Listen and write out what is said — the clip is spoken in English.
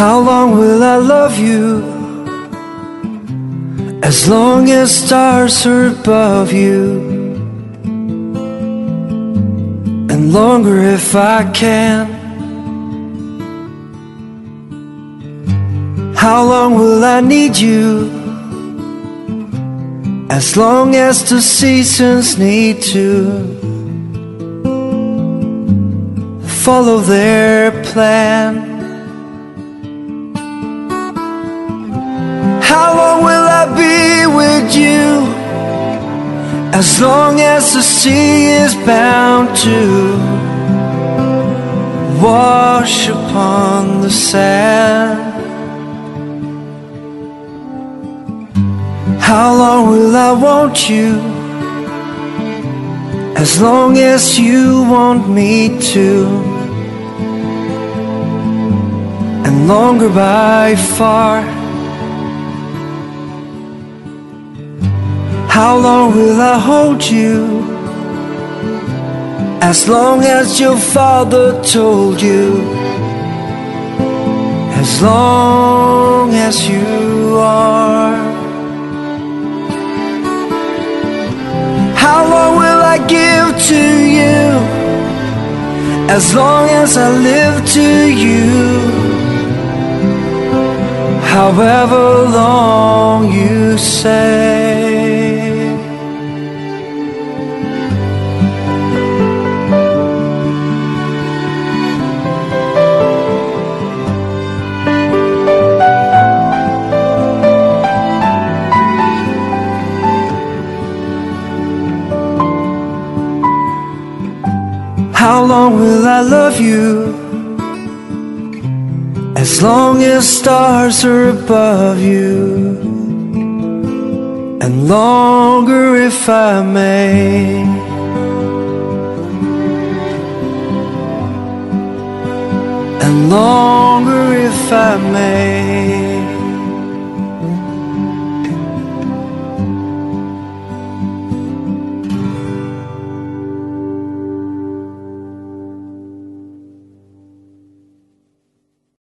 How long will I love you? As long as stars are above you, and longer if I can. How long will I need you? As long as the seasons need to follow their plan. How long will I be with you? As long as the sea is bound to wash upon the sand. How long will I want you? As long as you want me to, and longer by far. How long will I hold you? As long as your father told you, as long as you are. How long will I give to you? As long as I live to you, however long you say. How long will I love you? As long as stars are above you, and longer if I may. And longer if I may.